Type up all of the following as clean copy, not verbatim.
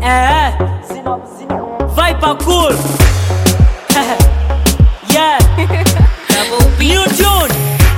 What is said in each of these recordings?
Viper cool. Yeah. New tune.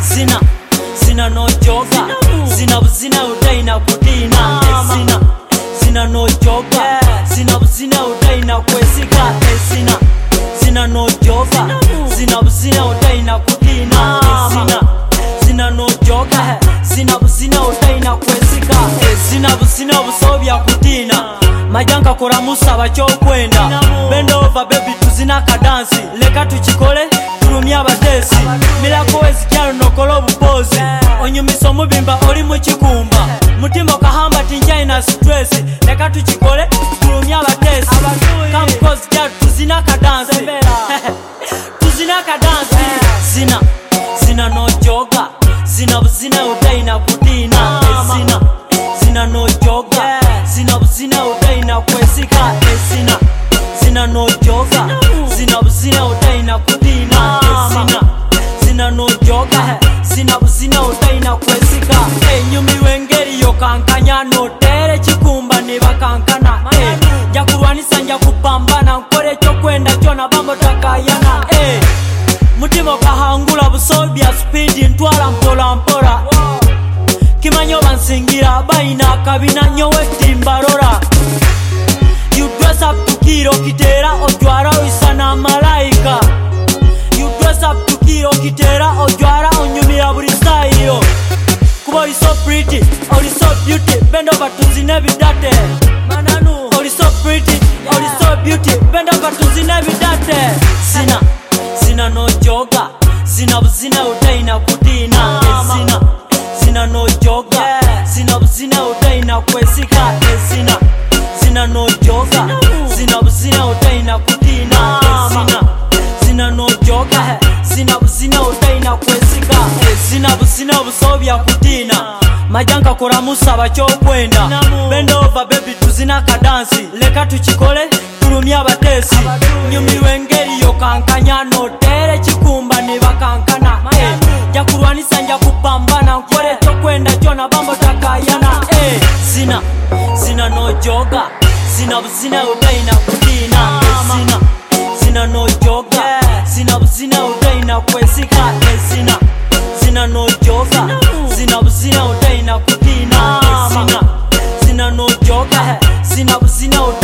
Zina no joga. Zina utaina kutina. Zina no joga. Zina utaina kwesika. Zina no joga. Zina utaina kutina. Zina no joga. Zina utaina kwesika. Zina busobya kutina. Majanga kora musaba chokwenda. Bend over baby tuzina kadansi. Leka tuchikole turumya abatesi. Milako ezikyalo nokolo bupozi. Onyumiso mubimba oli muchikumba. Mutima kahamba tinjai na stress. Leka tuchikole turumya abatesi. Come cause girl tuzina kadansi. Tuzina kadansi. Zina no joga. Zina utaina kutina. Zina no joga. Zina utaina kwesika. Zina no joga. Zina utaina kutina. Zina no joga. Zina utaina kwesika. Nyumi wengeri yo kankanya no tere chikumba ni bakankana. Jakurwanisa nja kupambana nkore chokwenda chona bambo takayana. Mutima kahangula busobya speed ntwala mpola mpola. Kimanyo bansingira baina kabina nyowe timbarora. You dress up to kiro kitera ojwara isana malaika. You dress up to kiro kitera ojwara onyumira buri style. Kuba you so pretty, or you so beauty, bend over tuzine bidate. Mananu, or you so pretty, or you so beauty, bend over tuzine bidate. Zina no joga. Zina utaina kutina. Zina no joga. Zina utaina kwesika. Zina no joga. Zina utaina kutina. Zina no joga. Zina utaina kwesika. Zina busobya kutina. Majanga kora musaba chokwenda. Bend over baby tuzina kadansi. Leka tuchikole turumya abatesi. Nyumi wengeri yo kankanya no tere chikumba ni bakankana. Jakurwanisa nja kupambana nkore chokwenda chona bambo takayana. Zina no joga. Zina utaina kutina. Zina no joga. Zina utaina kwesika. Zina no joga. Zina utaina kutina. Zina no joga. Zina